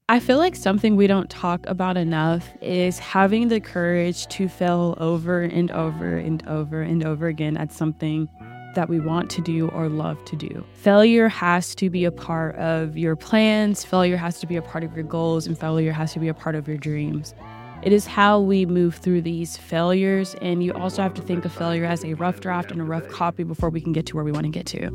I feel like something we don't talk about enough is having the courage to fail over and over and over and over again at something that we want to do or love to do. Failure has to be a part of your plans, failure has to be a part of your goals, and failure has to be a part of your dreams. It is how we move through these failures, and you also have to think of failure as a rough draft and a rough copy before we can get to where we want to get to.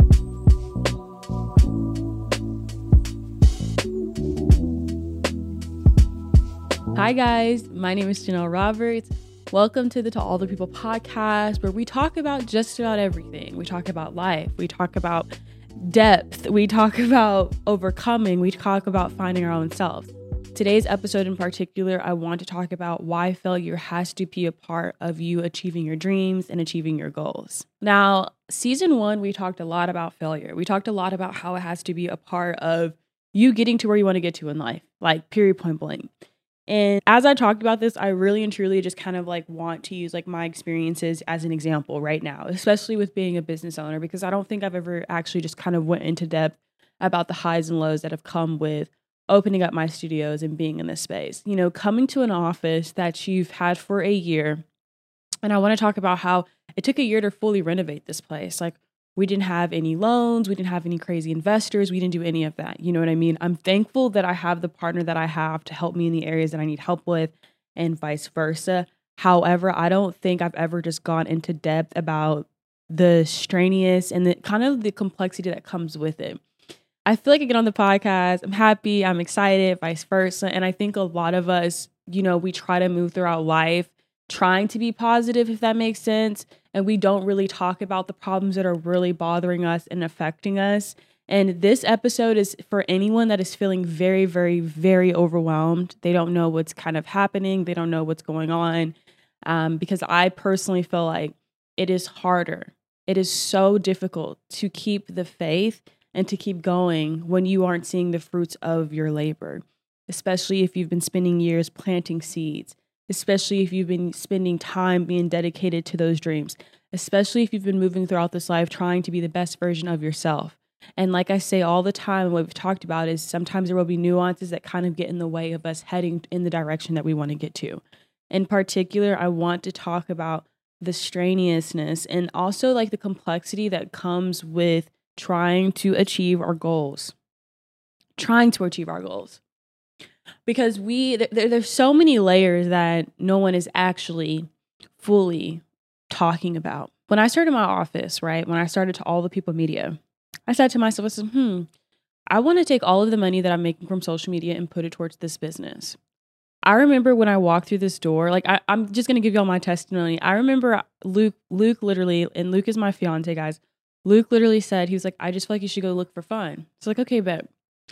Hi guys, my name is Janelle Roberts. Welcome to the To All the People podcast, where we talk about just about everything. We talk about life, we talk about depth, we talk about overcoming, we talk about finding our own selves. Today's episode in particular, I want to talk about why failure has to be a part of you achieving your dreams and achieving your goals. Now, season 1, we talked a lot about failure. We talked a lot about how it has to be a part of you getting to where you want to get to in life, like period, point blank. And as I talked about this, I really and truly just kind of want to use my experiences as an example right now, especially with being a business owner, because I don't think I've ever actually just kind of went into depth about the highs and lows that have come with opening up my studios and being in this space. You know, coming to an office that you've had for a year. And I want to talk about how it took a year to fully renovate this place. We didn't have any loans. We didn't have any crazy investors. We didn't do any of that. You know what I mean? I'm thankful that I have the partner that I have to help me in the areas that I need help with and vice versa. However, I don't think I've ever just gone into depth about the strenuous and the kind of the complexity that comes with it. I feel like I get on the podcast, I'm happy, I'm excited, vice versa. And I think a lot of us, we try to move throughout life trying to be positive, if that makes sense. And we don't really talk about the problems that are really bothering us and affecting us. And this episode is for anyone that is feeling very, very, very overwhelmed. They don't know what's kind of happening. They don't know what's going on. Because I personally feel like it is harder. It is so difficult to keep the faith and to keep going when you aren't seeing the fruits of your labor, especially if you've been spending years planting seeds. Especially if you've been spending time being dedicated to those dreams, especially if you've been moving throughout this life trying to be the best version of yourself. And like I say all the time, what we've talked about is sometimes there will be nuances that kind of get in the way of us heading in the direction that we want to get to. In particular, I want to talk about the strenuousness and also the complexity that comes with trying to achieve our goals. Because there's so many layers that no one is actually fully talking about. When I started my office, right, when I started To All the People Media, I said to myself, I said, I want to take all of the money that I'm making from social media and put it towards this business. I remember when I walked through this door, I'm just going to give y'all my testimony. I remember Luke literally, and Luke is my fiance, guys. Luke literally said, he was like, I just feel like you should go look for fun. So okay, bet.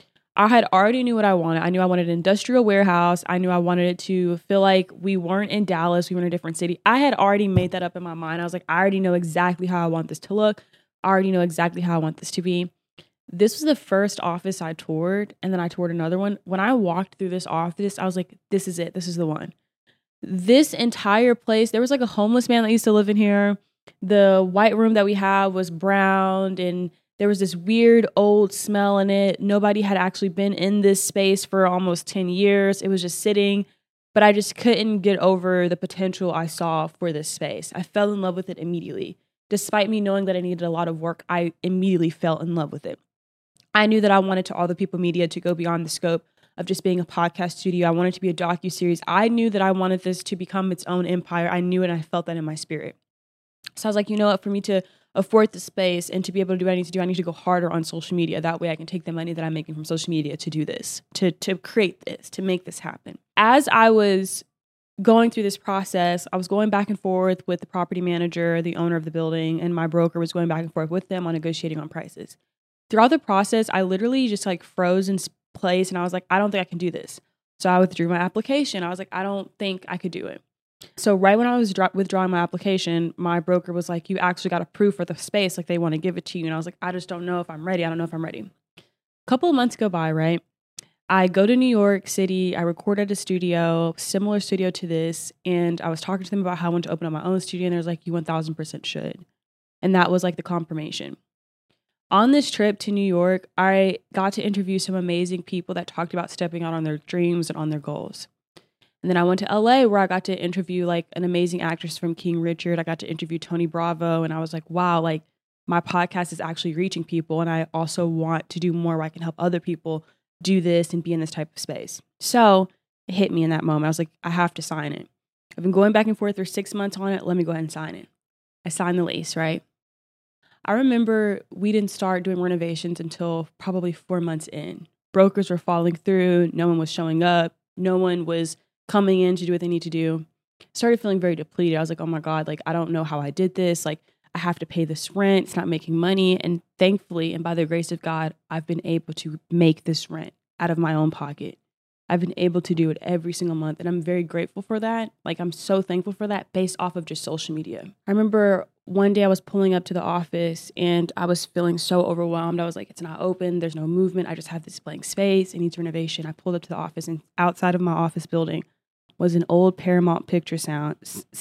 I had already knew what I wanted. I knew I wanted an industrial warehouse. I knew I wanted it to feel like we weren't in Dallas. We were in a different city. I had already made that up in my mind. I was like, I already know exactly how I want this to look. I already know exactly how I want this to be. This was the first office I toured, and then I toured another one. When I walked through this office, I was like, this is it. This is the one. This entire place, there was a homeless man that used to live in here. The white room that we have was brown, and there was this weird old smell in it. Nobody had actually been in this space for almost 10 years. It was just sitting, but I just couldn't get over the potential I saw for this space. I fell in love with it immediately. Despite me knowing that I needed a lot of work, I immediately fell in love with it. I knew that I wanted To All the People Media to go beyond the scope of just being a podcast studio. I wanted it to be a docuseries. I knew that I wanted this to become its own empire. I knew it and I felt that in my spirit. So I was like, you know what, for me to afford the space and to be able to do what I need to do, I need to go harder on social media. That way I can take the money that I'm making from social media to do this, to create this, to make this happen. As I was going through this process, I was going back and forth with the property manager, the owner of the building, and my broker was going back and forth with them on negotiating on prices. Throughout the process, I literally just froze in place and I was like, I don't think I can do this. So I withdrew my application. I was like, I don't think I could do it. So right when I was withdrawing my application, my broker was like, you actually got approved for the space. They want to give it to you. And I was like, I just don't know if I'm ready. I don't know if I'm ready. A couple of months go by, right? I go to New York City. I record at a studio, similar studio to this. And I was talking to them about how I want to open up my own studio. And they was like, you 1000% should. And that was the confirmation. On this trip to New York, I got to interview some amazing people that talked about stepping out on their dreams and on their goals. And then I went to LA where I got to interview like an amazing actress from King Richard. I got to interview Tony Bravo, and I was like, wow, like my podcast is actually reaching people. And I also want to do more where I can help other people do this and be in this type of space. So it hit me in that moment. I was like, I have to sign it. I've been going back and forth for 6 months on it. Let me go ahead and sign it. I signed the lease, right? I remember we didn't start doing renovations until probably 4 months in. Brokers were falling through. No one was showing up. No one was coming in to do what they need to do. Started feeling very depleted. I was like, oh my God, like, I don't know how I did this. Like, I have to pay this rent. It's not making money. And thankfully, and by the grace of God, I've been able to make this rent out of my own pocket. I've been able to do it every single month. And I'm very grateful for that. Like, I'm so thankful for that based off of just social media. I remember one day I was pulling up to the office and I was feeling so overwhelmed. I was like, it's not open. There's no movement. I just have this blank space. It needs renovation. I pulled up to the office, and outside of my office building was an old Paramount Picture sign,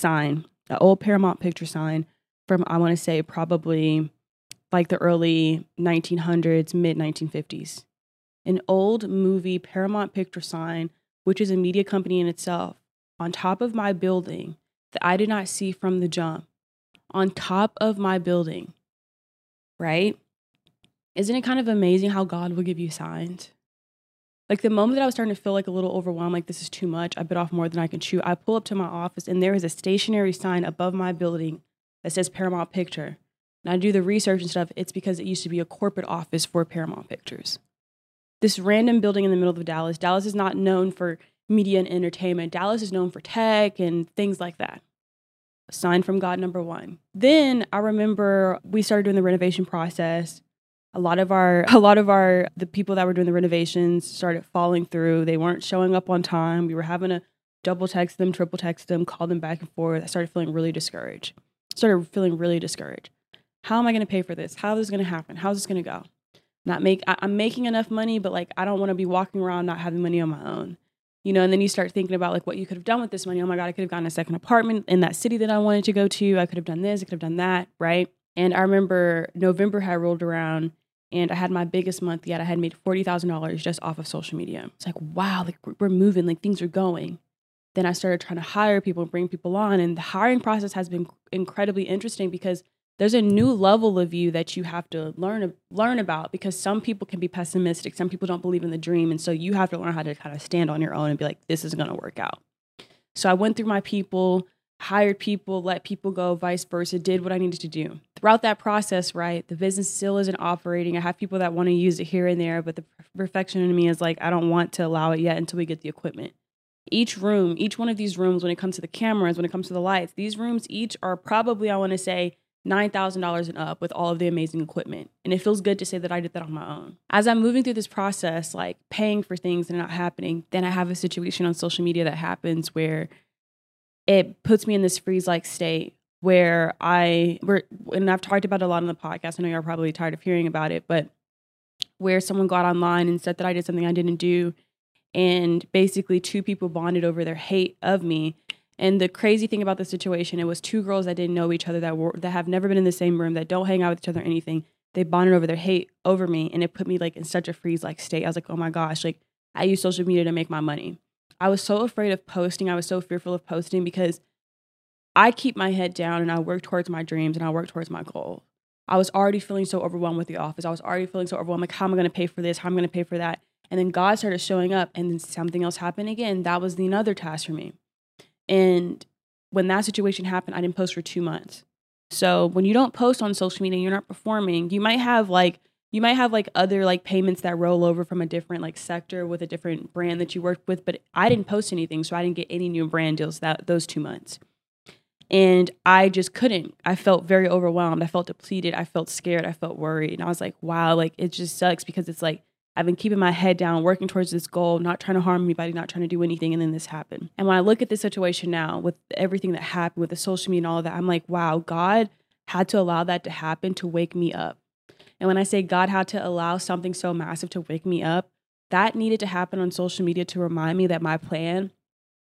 an old Paramount Picture sign from, I want to say, probably like the early 1900s, mid 1950s. An old movie Paramount Picture sign, which is a media company in itself, on top of my building that I did not see from the jump. On top of my building, right? Isn't it kind of amazing how God will give you signs? Like the moment that I was starting to feel like a little overwhelmed, like this is too much, I bit off more than I can chew, I pull up to my office and there is a stationary sign above my building that says Paramount Picture. And I do the research and stuff. It's because it used to be a corporate office for Paramount Pictures. This random building in the middle of Dallas. Dallas is not known for media and entertainment. Dallas is known for tech and things like that. Sign from God, number one. Then I remember we started doing the renovation process. A lot of the people that were doing the renovations started falling through. They weren't showing up on time. We were having to double text them, triple text them, call them back and forth. I started feeling really discouraged. How am I going to pay for this? How is this going to happen? How is this going to go? I'm making enough money, but like I don't want to be walking around not having money on my own. You know, and then you start thinking about like what you could have done with this money. Oh my God, I could have gotten a second apartment in that city that I wanted to go to. I could have done this, I could have done that, right? And I remember November had rolled around and I had my biggest month yet. I had made $40,000 just off of social media. It's like, wow, like we're moving, like things are going. Then I started trying to hire people and bring people on. And the hiring process has been incredibly interesting because there's a new level of you that you have to learn about, because some people can be pessimistic. Some people don't believe in the dream. And so you have to learn how to kind of stand on your own and be like, this is going to work out. So I went through my people, hired people, let people go, vice versa, did what I needed to do. Throughout that process, right, the business still isn't operating. I have people that want to use it here and there, but the perfection in me is like, I don't want to allow it yet until we get the equipment. Each one of these rooms, when it comes to the cameras, when it comes to the lights, these rooms each are probably, I want to say, $9,000 and up with all of the amazing equipment. And it feels good to say that I did that on my own. As I'm moving through this process, like paying for things and not happening, then I have a situation on social media that happens where it puts me in this freeze-like state where and I've talked about it a lot on the podcast. I know you're probably tired of hearing about it, but where someone got online and said that I did something I didn't do. And basically 2 people bonded over their hate of me. And the crazy thing about the situation, it was 2 girls that didn't know each other, that have never been in the same room, that don't hang out with each other or anything. They bonded over their hate over me, and it put me like in such a freeze-like state. I was like, oh my gosh, like I use social media to make my money. I was so afraid of posting. I was so fearful of posting because I keep my head down and I work towards my dreams and I work towards my goal. I was already feeling so overwhelmed with the office. I was already feeling so overwhelmed, like how am I going to pay for this? How am I going to pay for that? And then God started showing up, and then something else happened again. That was another task for me. And when that situation happened, I didn't post for 2 months. So when you don't post on social media, you're not performing. You might have other like payments that roll over from a different like sector with a different brand that you worked with. But I didn't post anything, so I didn't get any new brand deals those 2 months. And I just couldn't. I felt very overwhelmed. I felt depleted. I felt scared. I felt worried. And I was like, wow, like it just sucks because it's like I've been keeping my head down, working towards this goal, not trying to harm anybody, not trying to do anything. And then this happened. And when I look at this situation now with everything that happened with the social media and all of that, I'm like, wow, God had to allow that to happen to wake me up. And when I say God had to allow something so massive to wake me up, that needed to happen on social media to remind me that my plan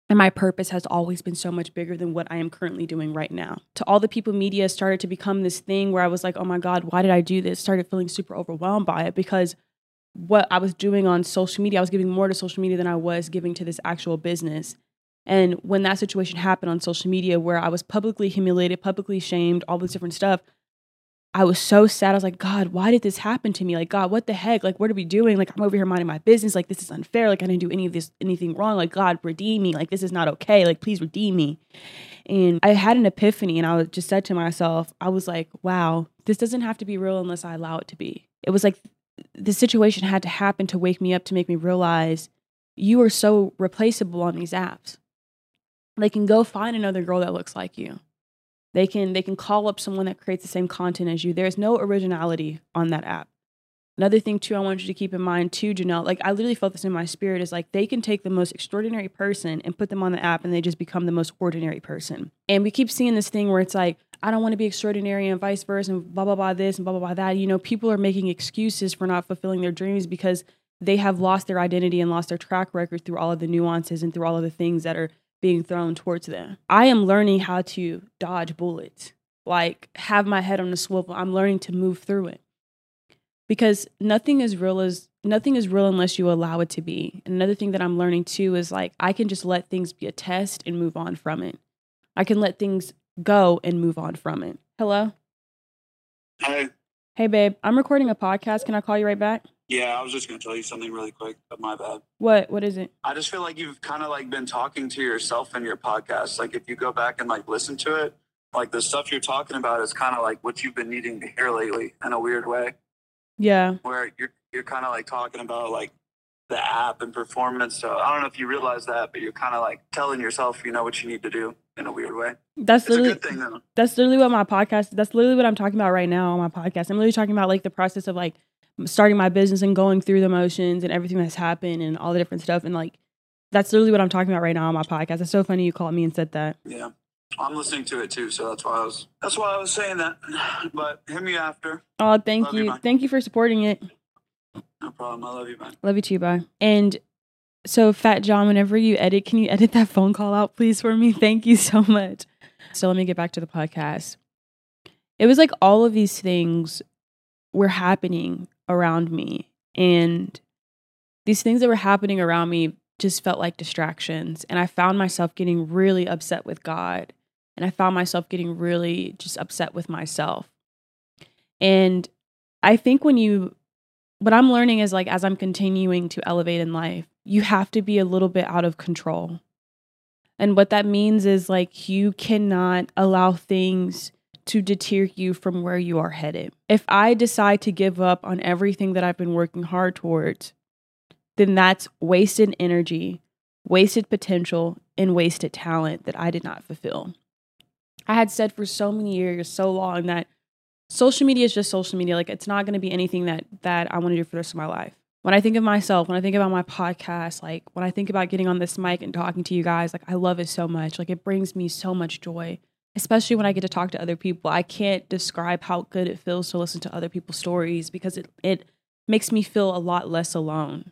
And my purpose has always been so much bigger than what I am currently doing right now. To all the people, media started to become this thing where I was like, oh my God, why did I do this? Started feeling super overwhelmed by it because what I was doing on social media, I was giving more to social media than I was giving to this actual business. And when that situation happened on social media where I was publicly humiliated, publicly shamed, all this different stuff, I was so sad. I was like, God, why did this happen to me? Like, God, what the heck? Like, what are we doing? Like, I'm over here minding my business. Like, this is unfair. Like, I didn't do anything wrong. Like, God, redeem me. Like, this is not okay. Like, please redeem me. And I had an epiphany and I just said to myself, I was like, wow, this doesn't have to be real unless I allow it to be. It was like the situation had to happen to wake me up, to make me realize you are so replaceable on these apps. They can go find another girl that looks like you. They can call up someone that creates the same content as you. There's no originality on that app. Another thing too, I want you to keep in mind too, Janelle, like I literally felt this in my spirit is like they can take the most extraordinary person and put them on the app and they just become the most ordinary person. And we keep seeing this thing where it's like, I don't want to be extraordinary and vice versa and blah, blah, blah, this and blah, blah, blah, that. You know, people are making excuses for not fulfilling their dreams because they have lost their identity and lost their track record through all of the nuances and through all of the things that are being thrown towards them. I am learning how to dodge bullets, like have my head on a swivel. I'm learning to move through it because nothing is real unless you allow it to be. And another thing that I'm learning too is like, I can just let things be a test and move on from it. I can let things go and move on from it. Hello? Hey. Hey, babe, I'm recording a podcast. Can I call you right back? Yeah, I was just going to tell you something really quick, but my bad. What is it? I just feel like you've kind of like been talking to yourself in your podcast. Like if you go back and like listen to it, like the stuff you're talking about is kind of like what you've been needing to hear lately in a weird way. Yeah. Where you're kind of like talking about like the app and performance. So I don't know if you realize that, but you're kind of like telling yourself, you know, what you need to do in a weird way. It's a good thing though. That's literally what my podcast, that's literally what I'm talking about right now on my podcast. I'm literally talking about like the process of like starting my business and going through the motions and everything that's happened and all the different stuff. And like, that's literally what I'm talking about right now on my podcast. It's so funny you called me and said that. Yeah. I'm listening to it too, so that's why I was saying that. But hit me after. Oh, thank you. Thank you for supporting it. No problem. I love you, bye. Love you too, bye. And so Fat John, whenever you edit, can you edit that phone call out, please, for me? Thank you so much. So let me get back to the podcast. It was like all of these things were happening around me. And these things that were happening around me just felt like distractions. And I found myself getting really upset with God. And I found myself getting really just upset with myself. And I think what I'm learning is like, as I'm continuing to elevate in life, you have to be a little bit out of control. And what that means is like, you cannot allow things to deter you from where you are headed. If I decide to give up on everything that I've been working hard towards, then that's wasted energy, wasted potential, and wasted talent that I did not fulfill. I had said for so many years, so long, that social media is just social media. Like, it's not going to be anything that I want to do for the rest of my life. When I think of myself, when I think about my podcast, like when I think about getting on this mic and talking to you guys, like I love it so much. Like it brings me so much joy, especially when I get to talk to other people. I can't describe how good it feels to listen to other people's stories because it makes me feel a lot less alone.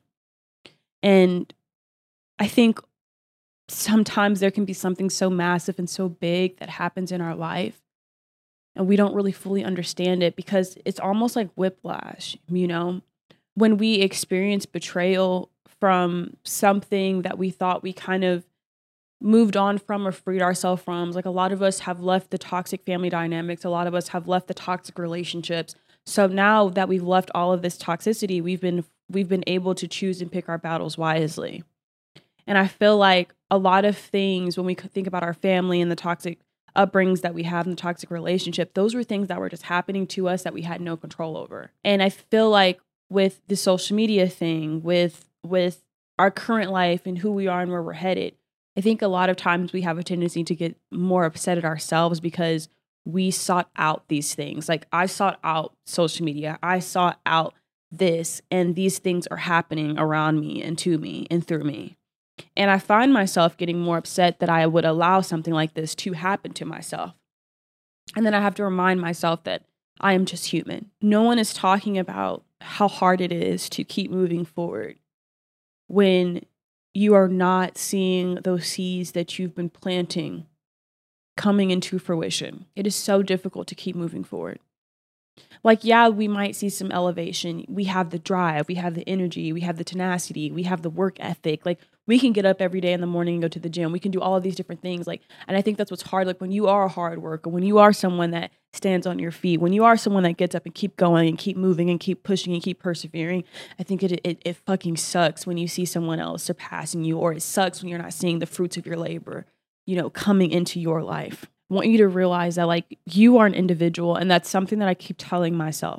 And I think sometimes there can be something so massive and so big that happens in our life, and we don't really fully understand it because it's almost like whiplash, you know? When we experience betrayal from something that we thought we kind of moved on from or freed ourselves from, like a lot of us have left the toxic family dynamics, a lot of us have left the toxic relationships. So now that we've left all of this toxicity, we've been able to choose and pick our battles wisely. And I feel like a lot of things, when we think about our family and the toxic upbringings that we have in the toxic relationship, those were things that were just happening to us that we had no control over. And I feel like with the social media thing, with our current life and who we are and where we're headed, I think a lot of times we have a tendency to get more upset at ourselves because we sought out these things. Like I sought out social media. I sought out this, and these things are happening around me and to me and through me. And I find myself getting more upset that I would allow something like this to happen to myself. And then I have to remind myself that I am just human. No one is talking about how hard it is to keep moving forward when you are not seeing those seeds that you've been planting coming into fruition, it is so difficult to keep moving forward. Like, yeah, we might see some elevation. We have the drive, we have the energy, we have the tenacity, we have the work ethic. Like, we can get up every day in the morning and go to the gym. We can do all of these different things. Like, and I think that's what's hard. Like, when you are a hard worker, when you are someone that stands on your feet, when you are someone that gets up and keep going and keep moving and keep pushing and keep persevering, I think it fucking sucks when you see someone else surpassing you, or it sucks when you're not seeing the fruits of your labor, coming into your life. I want you to realize that, like, you are an individual, and that's something that I keep telling myself.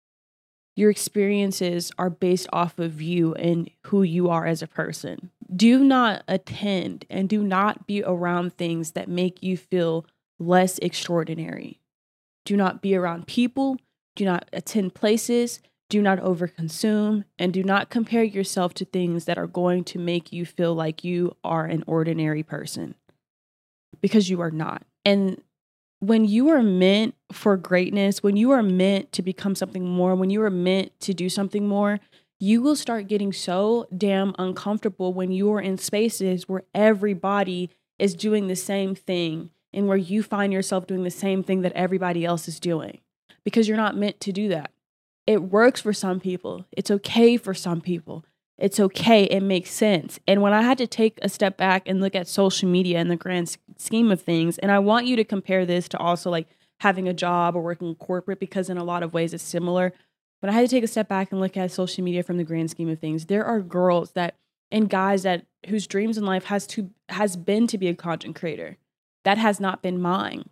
Your experiences are based off of you and who you are as a person. Do not attend and do not be around things that make you feel less extraordinary. Do not be around people. Do not attend places. Do not overconsume, and do not compare yourself to things that are going to make you feel like you are an ordinary person, because you are not. And when you are meant for greatness, when you are meant to become something more, when you are meant to do something more, you will start getting so damn uncomfortable when you are in spaces where everybody is doing the same thing and where you find yourself doing the same thing that everybody else is doing, because you're not meant to do that. It works for some people. It's okay for some people. It's okay. It makes sense. And when I had to take a step back and look at social media in the grand scheme of things, and I want you to compare this to also like having a job or working corporate, because in a lot of ways it's similar. But I had to take a step back and look at social media from the grand scheme of things. There are girls that and guys that whose dreams in life has been to be a content creator. That has not been mine.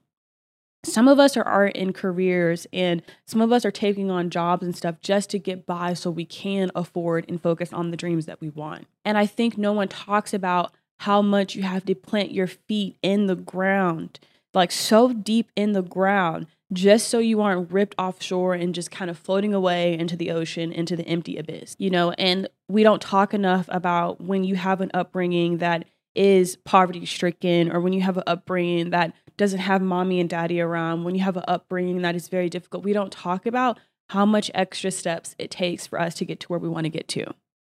Some of us are in careers, and some of us are taking on jobs and stuff just to get by so we can afford and focus on the dreams that we want. And I think no one talks about how much you have to plant your feet in the ground, like so deep in the ground, just so you aren't ripped offshore and just kind of floating away into the ocean, into the empty abyss, and we don't talk enough about when you have an upbringing that is poverty stricken, or when you have an upbringing that doesn't have mommy and daddy around, when you have an upbringing that is very difficult. We don't talk about how much extra steps it takes for us to get to where we want to get to.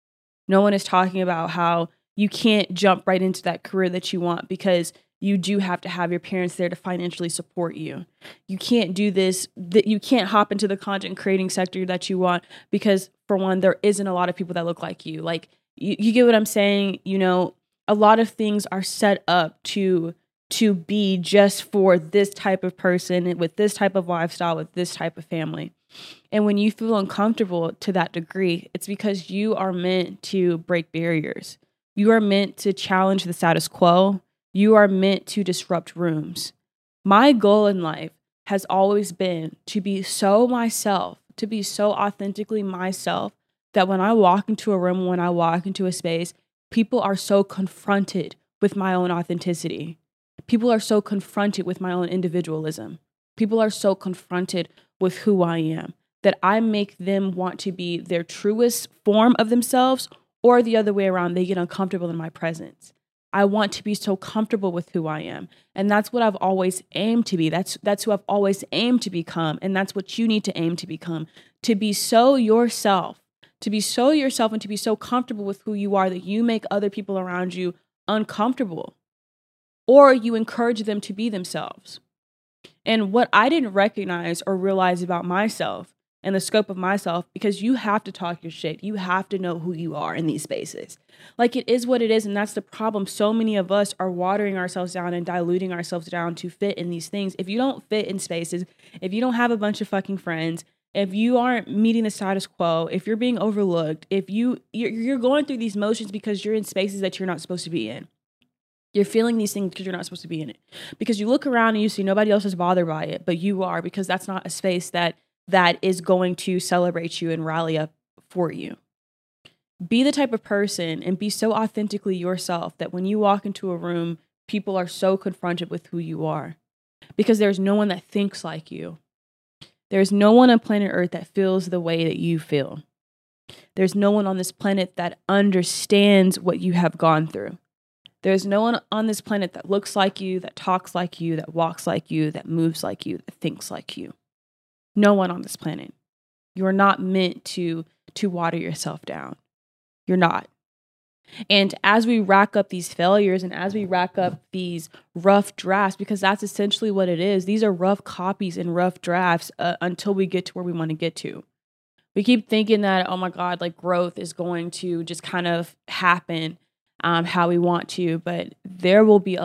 No one is talking about how you can't jump right into that career that you want, because you do have to have your parents there to financially support you. You can't do this, that you can't hop into the content creating sector that you want, because for one, there isn't a lot of people that look like you. Like, you get what I'm saying? A lot of things are set up to be just for this type of person with this type of lifestyle, with this type of family. And when you feel uncomfortable to that degree, it's because you are meant to break barriers. You are meant to challenge the status quo. You are meant to disrupt rooms. My goal in life has always been to be so myself, to be so authentically myself, that when I walk into a room, when I walk into a space, people are so confronted with my own authenticity. People are so confronted with my own individualism. People are so confronted with who I am that I make them want to be their truest form of themselves, or the other way around, they get uncomfortable in my presence. I want to be so comfortable with who I am. And that's what I've always aimed to be. That's who I've always aimed to become. And that's what you need to aim to become. To be so yourself. To be so yourself and to be so comfortable with who you are that you make other people around you uncomfortable. Or you encourage them to be themselves. And what I didn't recognize or realize about myself and the scope of myself, because you have to talk your shit. You have to know who you are in these spaces. Like, it is what it is, and that's the problem. So many of us are watering ourselves down and diluting ourselves down to fit in these things. If you don't fit in spaces, if you don't have a bunch of fucking friends, if you aren't meeting the status quo, if you're being overlooked, if you're going through these motions because you're in spaces that you're not supposed to be in. You're feeling these things because you're not supposed to be in it. Because you look around and you see nobody else is bothered by it, but you are, because that's not a space that is going to celebrate you and rally up for you. Be the type of person and be so authentically yourself that when you walk into a room, people are so confronted with who you are. Because there's no one that thinks like you. There's no one on planet Earth that feels the way that you feel. There's no one on this planet that understands what you have gone through. There's no one on this planet that looks like you, that talks like you, that walks like you, that moves like you, that thinks like you. No one on this planet. You are not meant to water yourself down. You're not. And as we rack up these failures and as we rack up these rough drafts, because that's essentially what it is, these are rough copies and rough drafts until we get to where we want to get to. We keep thinking that, oh my God, like growth is going to just kind of happen how we want to, but there will be a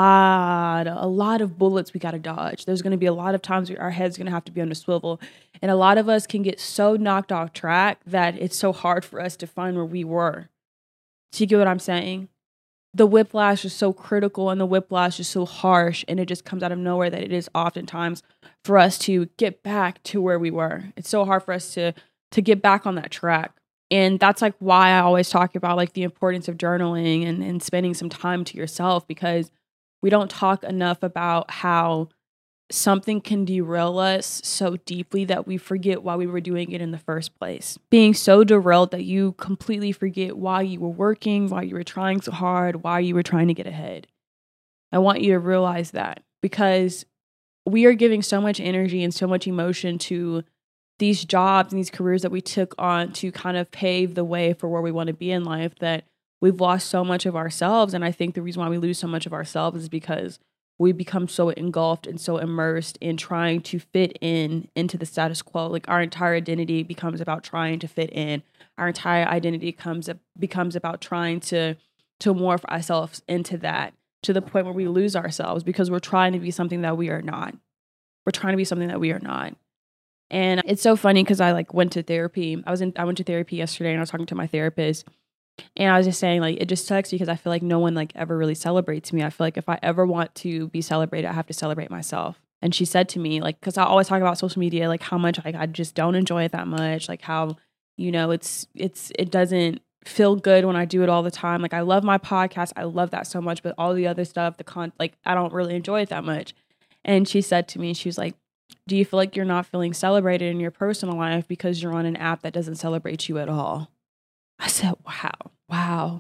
lot of bullets we got to dodge. There's going to be a lot of times where our head's going to have to be on a swivel. And a lot of us can get so knocked off track that it's so hard for us to find where we were. Do you get what I'm saying? The whiplash is so critical and the whiplash is so harsh, and it just comes out of nowhere that it is oftentimes for us to get back to where we were. It's so hard for us to get back on that track. And that's like why I always talk about like the importance of journaling and spending some time to yourself, because we don't talk enough about how something can derail us so deeply that we forget why we were doing it in the first place. Being so derailed that you completely forget why you were working, why you were trying so hard, why you were trying to get ahead. I want you to realize that, because we are giving so much energy and so much emotion to these jobs and these careers that we took on to kind of pave the way for where we want to be in life, that we've lost so much of ourselves. And I think the reason why we lose so much of ourselves is because we become so engulfed and so immersed in trying to fit into the status quo. Like our entire identity becomes about trying to fit in. Our entire identity becomes about trying to morph ourselves into that, to the point where we lose ourselves because we're trying to be something that we are not. We're trying to be something that we are not. And it's so funny because I like went to therapy. I went to therapy yesterday and I was talking to my therapist. And I was just saying, like, it just sucks because I feel like no one like ever really celebrates me. I feel like if I ever want to be celebrated, I have to celebrate myself. And she said to me, like, because I always talk about social media, like how much like I just don't enjoy it that much, like how, you know, it doesn't feel good when I do it all the time. Like I love my podcast, I love that so much, but all the other stuff, like I don't really enjoy it that much. And she said to me, she was like, do you feel like you're not feeling celebrated in your personal life because you're on an app that doesn't celebrate you at all? I said, wow.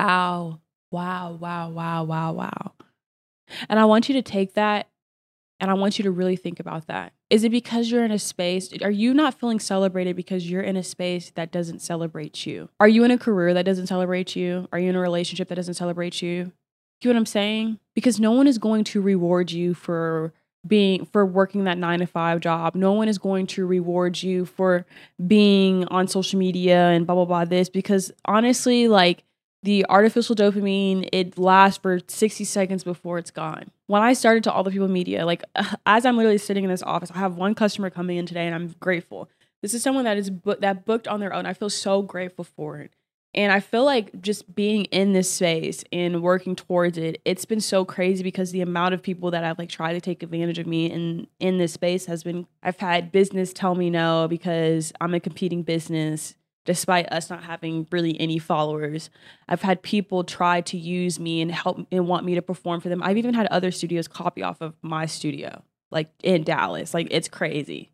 And I want you to take that and I want you to really think about that. Is it because you're in a space? Are you not feeling celebrated because you're in a space that doesn't celebrate you? Are you in a career that doesn't celebrate you? Are you in a relationship that doesn't celebrate you? You know what I'm saying? Because no one is going to reward you for working that 9-to-5 job. No one is going to reward you for being on social media and blah, blah, blah, this, because honestly, like the artificial dopamine, it lasts for 60 seconds before it's gone. When I started To All the People Media, like as I'm literally sitting in this office, I have one customer coming in today and I'm grateful. This is someone that booked on their own. I feel so grateful for it. And I feel like just being in this space and working towards it, it's been so crazy because the amount of people that have like tried to take advantage of me in this space has been, I've had business tell me no because I'm a competing business despite us not having really any followers. I've had people try to use me and help and want me to perform for them. I've even had other studios copy off of my studio, like in Dallas. Like it's crazy.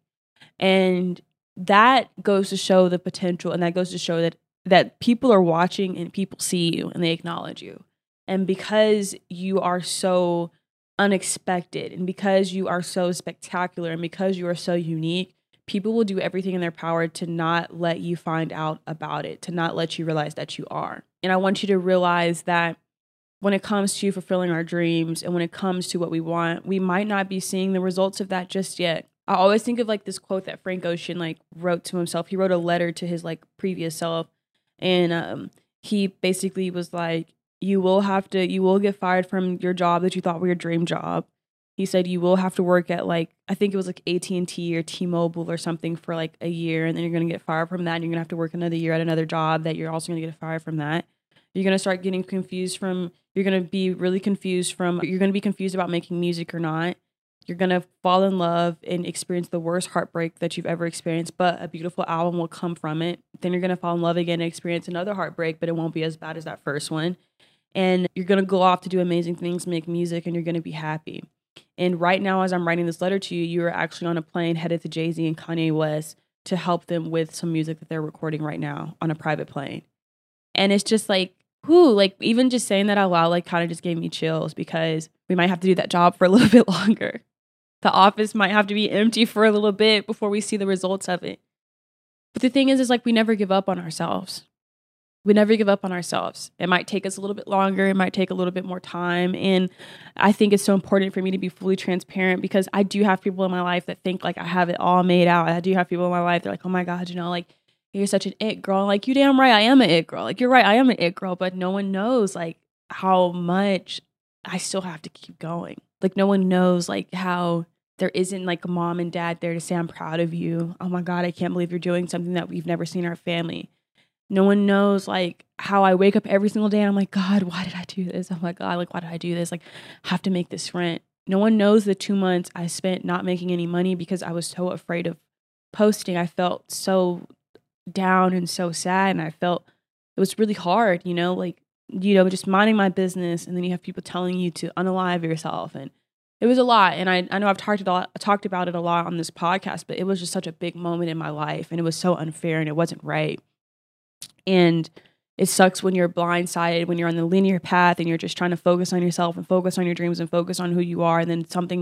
And that goes to show the potential, and that goes to show that people are watching and people see you and they acknowledge you. And because you are so unexpected and because you are so spectacular and because you are so unique, people will do everything in their power to not let you find out about it, to not let you realize that you are. And I want you to realize that when it comes to fulfilling our dreams and when it comes to what we want, we might not be seeing the results of that just yet. I always think of like this quote that Frank Ocean like wrote to himself. He wrote a letter to his like previous self. And he basically was like, you will get fired from your job that you thought were your dream job. He said you will have to work at like, I think it was like AT&T or T-Mobile or something for like a year. And then you're going to get fired from that. And you're going to have to work another year at another job that you're also going to get fired from that. You're going to start getting confused you're going to be really confused you're going to be confused about making music or not. You're going to fall in love and experience the worst heartbreak that you've ever experienced, but a beautiful album will come from it. Then you're going to fall in love again and experience another heartbreak, but it won't be as bad as that first one. And you're going to go off to do amazing things, make music, and you're going to be happy. And right now, as I'm writing this letter to you, you are actually on a plane headed to Jay-Z and Kanye West to help them with some music that they're recording right now on a private plane. And it's just like, like even just saying that out loud, like kind of just gave me chills because we might have to do that job for a little bit longer. The office might have to be empty for a little bit before we see the results of it. But the thing is like we never give up on ourselves. we never give up on ourselves. It might take us a little bit longer. It might take a little bit more time. And I think it's so important for me to be fully transparent because I do have people in my life that think like I have it all made out. I do have people in my life. They're like, oh my God, like you're such an it girl. Like, you damn right. I am an it girl. Like, you're right. I am an it girl, but no one knows like how much I still have to keep going. Like, no one knows like how there isn't like a mom and dad there to say, I'm proud of you. Oh my God, I can't believe you're doing something that we've never seen in our family. No one knows like how I wake up every single day and I'm like, God, why did I do this? Oh my God, like, why did I do this? Like, I have to make this rent. No one knows the 2 months I spent not making any money because I was so afraid of posting. I felt so down and so sad. And I felt it was really hard, like, just minding my business. And then you have people telling you to unalive yourself. And it was a lot. And I know I've talked about it a lot on this podcast, but it was just such a big moment in my life. And it was so unfair and it wasn't right. And it sucks when you're blindsided, when you're on the linear path and you're just trying to focus on yourself and focus on your dreams and focus on who you are. And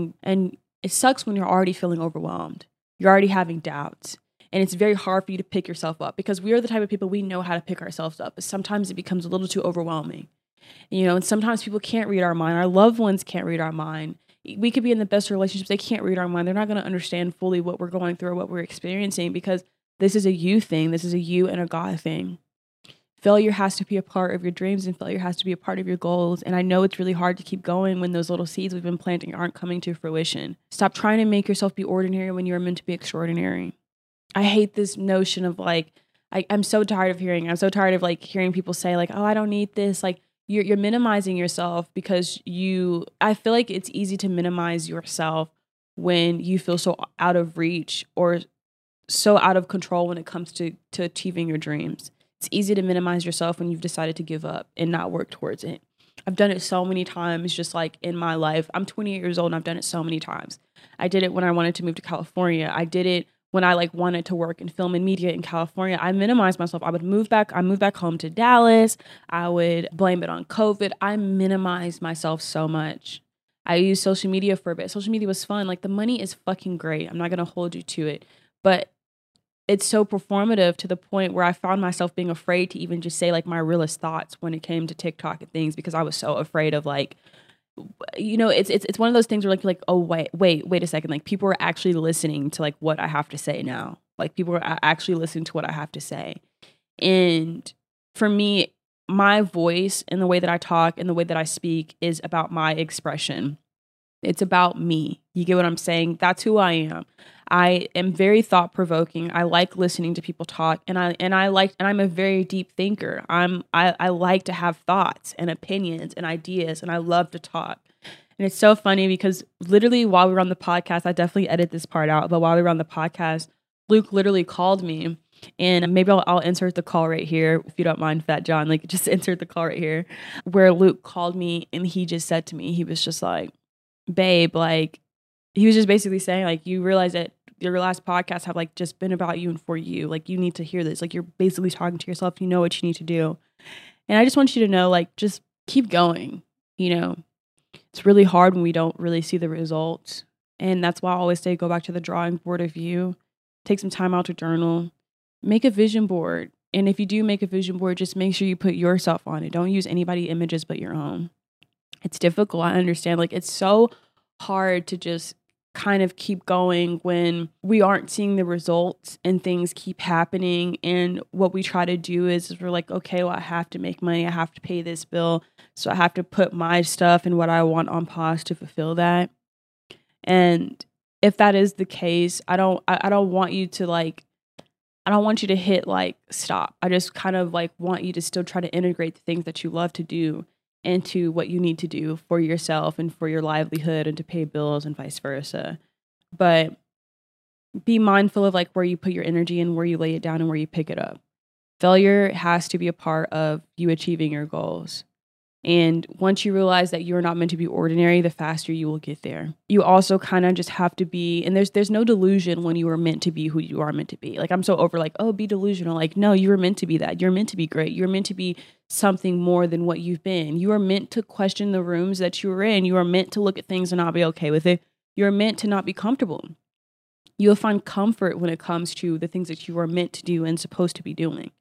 it sucks when you're already feeling overwhelmed. You're already having doubts. And it's very hard for you to pick yourself up because we are the type of people, we know how to pick ourselves up. But sometimes it becomes a little too overwhelming. And sometimes people can't read our mind. Our loved ones can't read our mind. We could be in the best relationships. They can't read our mind. They're not going to understand fully what we're going through or what we're experiencing because this is a you thing. This is a you and a God thing. Failure has to be a part of your dreams and failure has to be a part of your goals. And I know it's really hard to keep going when those little seeds we've been planting aren't coming to fruition. Stop trying to make yourself be ordinary when you're meant to be extraordinary. I hate this notion of like, I'm so tired of hearing like hearing people say like, oh, I don't need this. Like you're minimizing yourself because I feel like it's easy to minimize yourself when you feel so out of reach or so out of control when it comes to achieving your dreams. It's easy to minimize yourself when you've decided to give up and not work towards it. I've done it so many times, just like in my life. I'm 28 years old and I've done it so many times. I did it when I wanted to move to California. I did it when I like wanted to work in film and media in California. I minimized myself. I moved back home to Dallas. I would blame it on COVID. I minimized myself so much. I used social media for a bit. Social media was fun. Like the money is fucking great. I'm not going to hold you to it. But it's so performative to the point where I found myself being afraid to even just say like my realest thoughts when it came to TikTok and things because I was so afraid of like, it's one of those things where like, oh, wait a second. Like people are actually listening to like what I have to say now. Like people are actually listening to what I have to say. And for me, my voice and the way that I talk and the way that I speak is about my expression. It's about me. You get what I'm saying? That's who I am. I am very thought provoking. I like listening to people talk, and I'm a very deep thinker. I like to have thoughts and opinions and ideas, and I love to talk. And it's so funny because literally while we were on the podcast, I definitely edit this part out, but while we were on the podcast, Luke literally called me, and maybe I'll insert the call right here if you don't mind, Fat John. Like just insert the call right here, where Luke called me and he just said to me, he was just like, babe, like he was just basically saying like, you realize that your last podcast have like just been about you and for you. Like you need to hear this. Like you're basically talking to yourself. You know what you need to do. And I just want you to know, like, just keep going. It's really hard when we don't really see the results. And that's why I always say, go back to the drawing board of you, take some time out to journal, make a vision board. And if you do make a vision board, just make sure you put yourself on it. Don't use anybody's images but your own. It's difficult. I understand. Like it's so hard to just kind of keep going when we aren't seeing the results and things keep happening. And what we try to do is we're like, okay, well, I have to make money. I have to pay this bill. So I have to put my stuff and what I want on pause to fulfill that. And if that is the case, I don't want you to like, I don't want you to hit like stop. I just kind of like want you to still try to integrate the things that you love to do into what you need to do for yourself and for your livelihood and to pay bills and vice versa. But be mindful of like where you put your energy and where you lay it down and where you pick it up. Failure has to be a part of you achieving your goals. And once you realize that you're not meant to be ordinary, the faster you will get there. You also kind of just have to be, and there's no delusion when you are meant to be who you are meant to be. Like I'm so over like, oh, be delusional. Like, no, you were meant to be that. You're meant to be great. You're meant to be something more than what you've been. You are meant to question the rooms that you were in. You are meant to look at things and not be okay with it. You're meant to not be comfortable. You'll find comfort when it comes to the things that you are meant to do and supposed to be doing.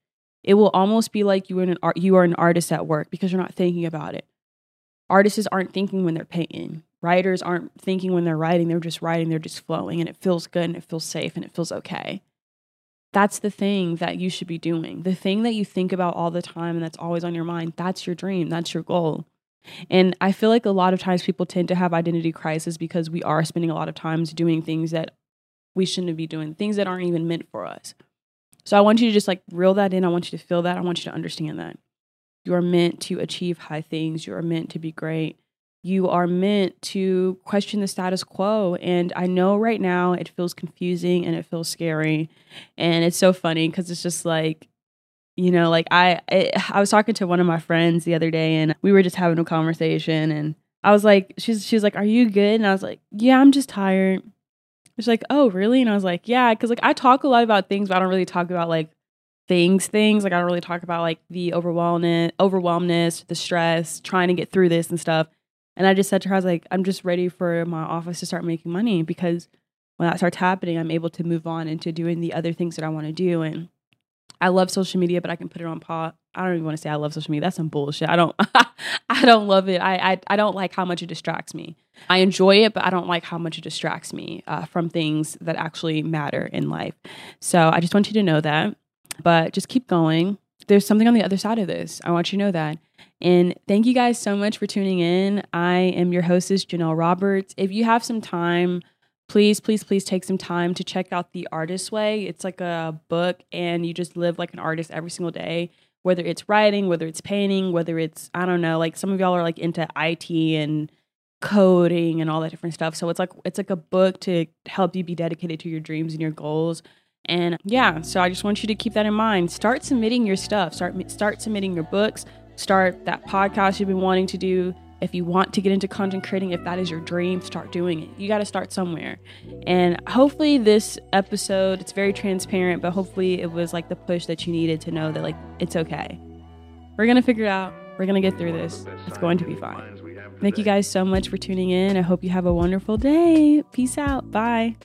it will almost be like you are an artist at work because you're not thinking about it. Artists aren't thinking when they're painting. Writers aren't thinking when they're writing. They're just writing. They're just flowing, and it feels good, and it feels safe, and it feels okay. That's the thing that you should be doing. The thing that you think about all the time and that's always on your mind, that's your dream. That's your goal. And I feel like a lot of times people tend to have identity crisis because we are spending a lot of times doing things that we shouldn't be doing, things that aren't even meant for us. So I want you to just like reel that in. I want you to feel that. I want you to understand that. You are meant to achieve high things. You are meant to be great. You are meant to question the status quo. And I know right now it feels confusing and it feels scary. And it's so funny because it's just like, you know, like I was talking to one of my friends the other day and we were just having a conversation and I was like, she was like, are you good? And I was like, yeah, I'm just tired. She's like, oh, really? And I was like, yeah, because like I talk a lot about things, but I don't really talk about like things. Like I don't really talk about like the overwhelmness, the stress, trying to get through this and stuff. And I just said to her, I was like, I'm just ready for my office to start making money because when that starts happening, I'm able to move on into doing the other things that I want to do. And I love social media, but I can put it on pause. I don't even want to say I love social media. That's some bullshit. I don't love it. I don't like how much it distracts me. I enjoy it, but I don't like how much it distracts me from things that actually matter in life. So I just want you to know that, but just keep going. There's something on the other side of this. I want you to know that. And thank you guys so much for tuning in. I am your hostess, Janelle Roberts. If you have some time, please take some time to check out The Artist's Way. It's like a book and you just live like an artist every single day, whether it's writing, whether it's painting, whether it's, I don't know, like some of y'all are like into IT and coding and all that different stuff. So it's like a book to help you be dedicated to your dreams and your goals. And yeah, so I just want you to keep that in mind. Start submitting your stuff. Start submitting your books. Start that podcast you've been wanting to do. If you want to get into content creating, if that is your dream, start doing it. You got to start somewhere. And hopefully this episode, it's very transparent, but hopefully it was like the push that you needed to know that like, it's okay. We're going to figure it out. We're going to get through this. It's going to be fine. Thank you guys so much for tuning in. I hope you have a wonderful day. Peace out. Bye.